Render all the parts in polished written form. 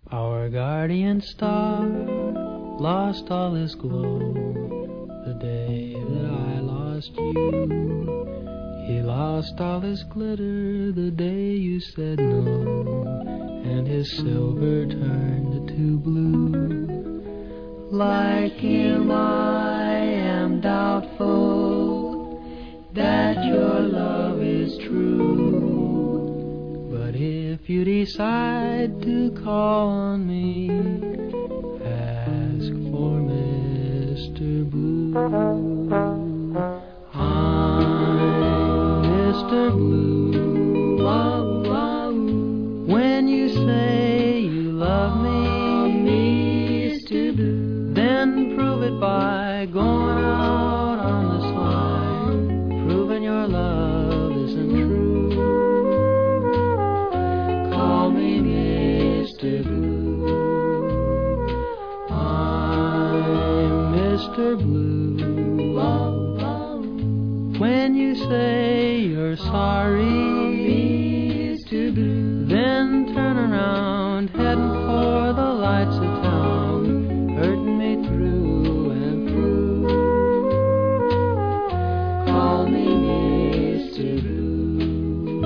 Our guardian star lost all his glow the day that I lost you. He lost all his glitter the day you said no, and his silver turned to blue. Like him I am doubtful that your love is true, but if you decide to call on me, ask for Mr. Blue. I'm Mr. Blue. When you say you love me, Mr. Blue, then prove it by going out on the sly, proving your love isn't true. Call me Mr. Blue. I'm Mr. Blue. When you say you're sorry, Mr. Blue, then turn around, heading for the lights of town, hurting me through and through. Call me Mr. Blue.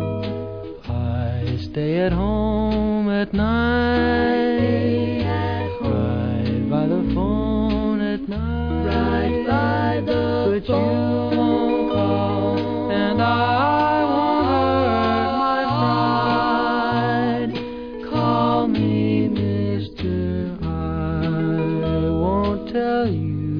I stay at home at night, right by the phone at night, right by the phone. But you won't call, and I won't hurt my pride. Call me Mr. I won't tell you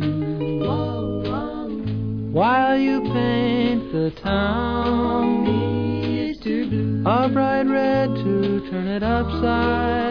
while you paint the town, Mr. Blue, a bright red to turn it upside